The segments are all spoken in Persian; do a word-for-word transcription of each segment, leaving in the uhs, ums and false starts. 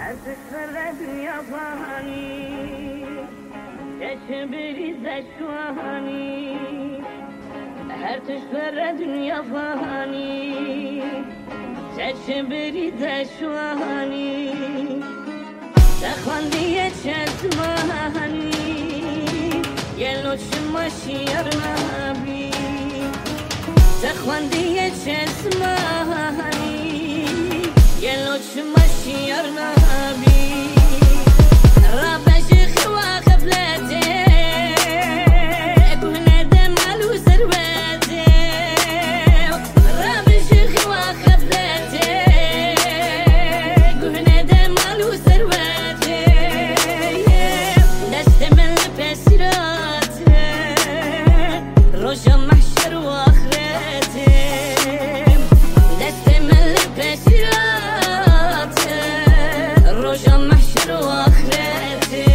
تشفر دنیا فانی تشبری زشوانی هر تشفر دنیا فانی تشبری زشوانی تخوندی چشمانی یلو شماشی ارنابی تخوندی چشمانی یلو شماشی ارنابی رابش خوا خفلته كهنا دمال وسربته رابش خوا خفلته كهنا دمال وسربته دست من لبسراته رجا محشر واخرته دست من لبسراته رجا محشر واخرته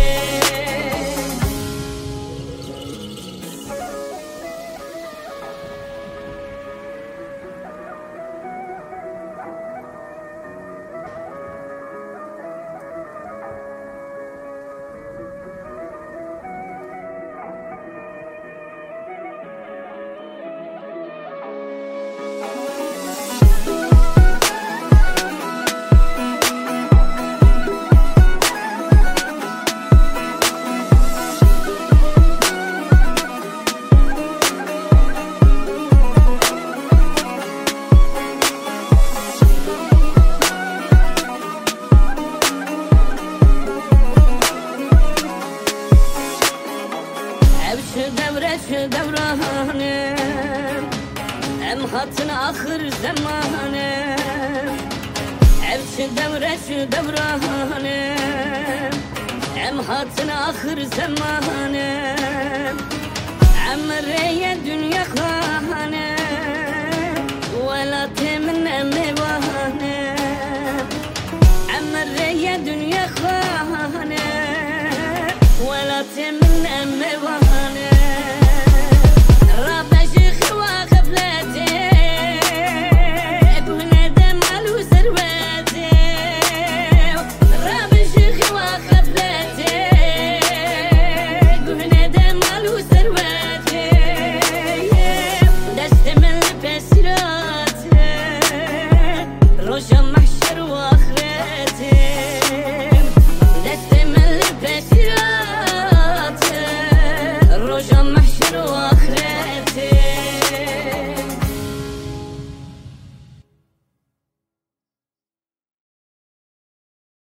دورة دورانه ام خاطن آخر زمانه عبش دورة دورانه ام خاطن آخر زمانه عمري دنيا خانه ولا تمنى مبانه عمري دنيا خانه ولا تمنى مبانه